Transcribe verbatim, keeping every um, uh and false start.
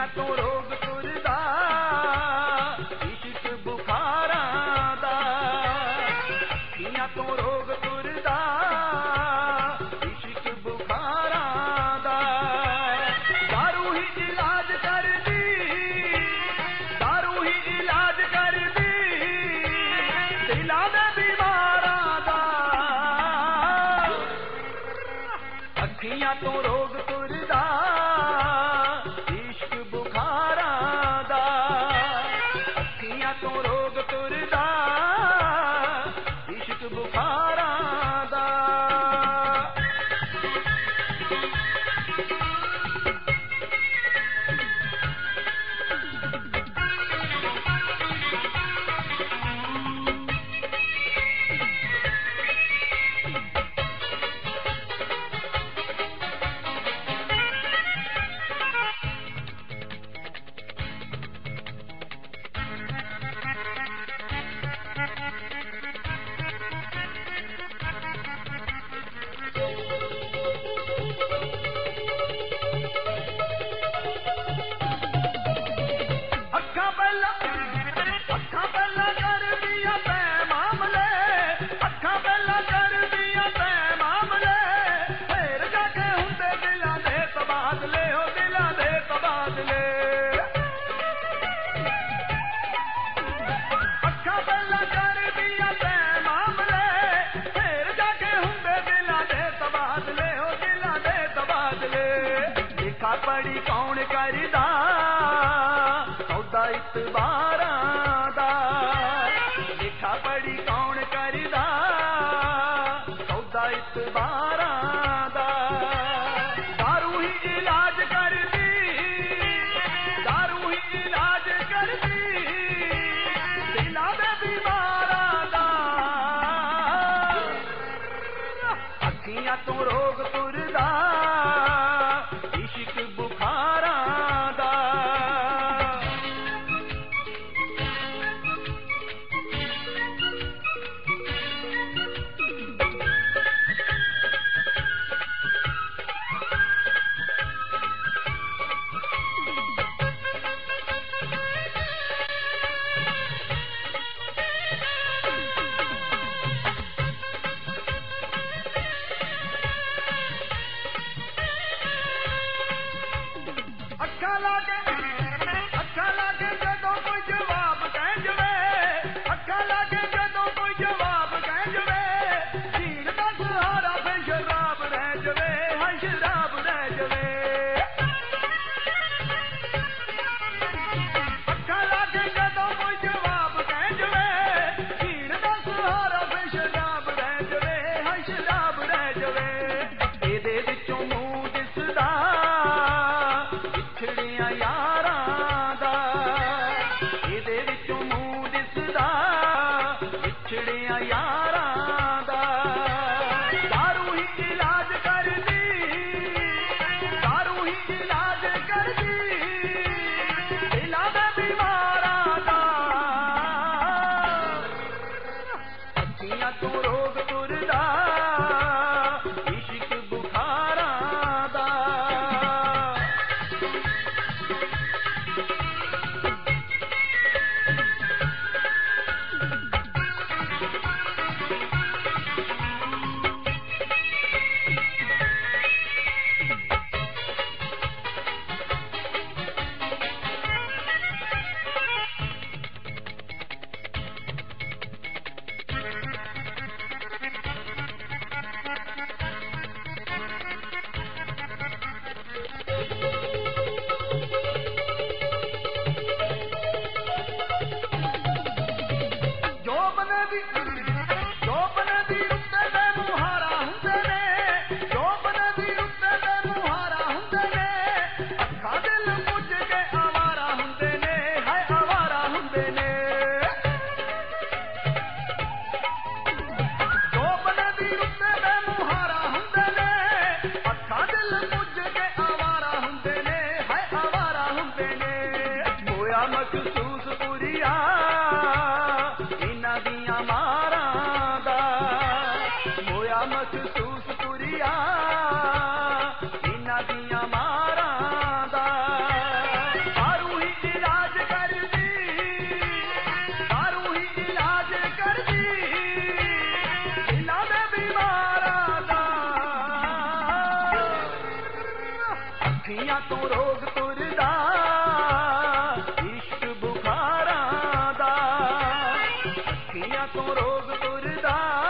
ਤੋਂ ਰੋਗ ਤੁਰਦਾ ਇਸ਼ਕ ਬੁਖਾਰਾਂ ਦਾ ਅੱਖੀਆਂ ਤੋਂ ਰੋਗ ਤੁਰਦਾ ਇਸ਼ਕ ਬੁਖਾਰਾਂ ਦਾ ਦਾਰੂ ਹੀ ਇਲਾਜ ਕਰਦੀ ਦਾਰੂ ਹੀ ਇਲਾਜ ਕਰਦੀ ਦਿਲਾਂ ਦੇ ਬਿਮਾਰਾਂ ਦਾ ਅੱਖੀਆਂ ਤੋਂ ਰੋਗ ਤੁਰਦਾ ਇਸ਼ਕ ਬੁਖਾਰਾਂ ਦਾ ਅੱਖੀਆਂ ਤੋਂ ਰੋਗ ਤੁਰਦਾ ਇਸ਼ਕ ਬੁਖਾਰਾਂ ਦਾ ਅੱਖਾਂ ਪਹਿਲਾਂ ਅੱਖਾਂ ਪਹਿਲਾਂ ਕਰਦੀਆਂ ਤੈ ਮਾਮਲੇ ਅੱਖਾਂ ਪਹਿਲਾਂ ਕਰਦੀਆਂ ਤੈ ਮਾਮਲੇ ਫੇਰ ਜਾ ਕੇ ਹੁੰਦੇ ਦਿਲਾਂ ਦੇ ਤਬਾਦਲੇ ਹੋ ਦਿਲਾਂ ਦੇ ਤਬਾਦਲੇ ਅੱਖਾਂ ਪਹਿਲਾਂ ਕਰਦੀਆਂ ਤੈ ਮਾਮਲੇ ਫੇਰ ਜਾ ਕੇ ਹੁੰਦੇ ਦਿਲਾਂ ਦੇ ਤਬਾਦਲੇ ਹੋ ਦਿਲਾਂ ਦੇ ਤਬਾਦਲੇ ਲਿਖਾ ਪੜੀ ਕੌਣ ਕਰਦਾ ਸੌਦਾ ਇਤਬਾਰਾਂ ਦਾ ਲਿਖਾ ਪੜੀ ਕੌਣ ਕਰਦਾ ਸੌਦਾ ਇਤਬਾਰਾਂ ਦਾ ਦਾਰੂ ਹੀ ਇਲਾਜ ਕਰਦੀ ਦਾਰੂ ਹੀ ਇਲਾਜ ਕਰਦੀ ਦਿਲਾਂ ਦੇ ਬਿਮਾਰਾਂ ਦਾ ਅੱਖੀਆਂ ਤੋਂ ਰੋਗ ਤੁਰਦਾ ਇਸ਼ਕ ਬੁਖਾਰਾਂ ਦਾ ਅੱਖਾਂ ਲਾ ਕੇ ਅੱਖਾਂ ਲਾ ਕੇ ਜਦੋਂ ਕੋਈ ਜਵਾਬ ਕਹਿ ਜਵੇ ਅੱਖਾਂ ਲਾ ਕੇ ਜਦੋਂ ਕੋਈ ਜਵਾਬ ਕਹਿ ਜਵੇ ਜੀਣ ਦਾ ਸਹਾਰਾ ਫਿਰ ਸ਼ਰਾਬ ਰਹਿ ਜਵੇ ਹਾਂ ਸ਼ਰਾਬ ਰਹਿ ਜਵੇ ਅੱਖਾਂ ਲਾ ਕੇ ਜਦੋਂ ਕੋਈ ਜਵਾਬ ਕਹਿ ਜਵੇ ਜੀਣ ਦਾ ਸਹਾਰਾ ਫਿਰ ਸ਼ਰਾਬ ਰਹਿ ਜਵੇ ਹਾਂ ਸ਼ਰਾਬ ਰਹਿ ਜਵੇ ਇਹਦੇ ਵਿੱਚੋਂ ਮੂੰਹ ਦਿਸਦਾ ਵਿਛੜਿਆ ਯਾਰਾਂ ਦਾ ਇਹਦੇ ਵਿੱਚੋਂ ਮੂੰਹ ਦਿਸਦਾ ਵਿਛੜਿਆ ਯਾਰਾਂ ਦਾ ਦਾਰੂ ਹੀ ਇਲਾਜ ਕਰਦੀ ਦਾਰੂ ਹੀ ਇਲਾਜ ਕਰਦੀ ਦਿਲਾਂ ਦੇ ਬਿਮਾਰਾਂ ਦਾ ਅੱਖੀਆਂ ਤੋਂ ਰੋਗ ਤੁਰਦਾ ਇਸ਼ਕ ਬੁਖਾਰਾਂ ਦਾ ਜੋਬਨ ਦੀ ਜੋਬਨ ਦੀ ਉੱਤੇ ਦੇ ਮੁਹਾਰਾ ਹੁੰਦੇ ਨੇ ਜੋਬਨ ਦੀ ਉੱਤੇ ਦੇ ਮੁਹਾਰਾ ਹੁੰਦੇ ਨੇ ਅੱਖਾਂ ਦਿਲ ਪੁੱਜ ਕੇ ਆਵਾਰਾ ਹੁੰਦੇ ਨੇ ਹਾਏ ਆਵਾਰਾ ਹੁੰਦੇ ਨੇ ਜੋਬਨ ਦੀ ਉੱਤੇ ਦੇ ਮੁਹਾਰਾ ਹੁੰਦੇ ਨੇ ਅੱਖਾਂ ਦਿਲ ਪੁੱਜ ਕੇ ਆਵਾਰਾ ਹੁੰਦੇ ਨੇ ਹਾਏ ਆਵਾਰਾ ਹੁੰਦੇ ਨੇ ਹੋਇਆ ਮਖਸੂਸ ਪੁਰੀਆ ਇਹਨਾਂ ਦੀਆਂ ਮਾਰਾਂ ਦਾ ਹੋਇਆ ਮਖਸੂਸ ਪੁਰੀਆ ਇਹਨਾਂ ਦੀਆਂ ਮਾਰਾਂ ਦਾ ਬਿਮਾਰੀਆਂ ਤੋਂ ਰੋਗ ਤੁਰਦਾ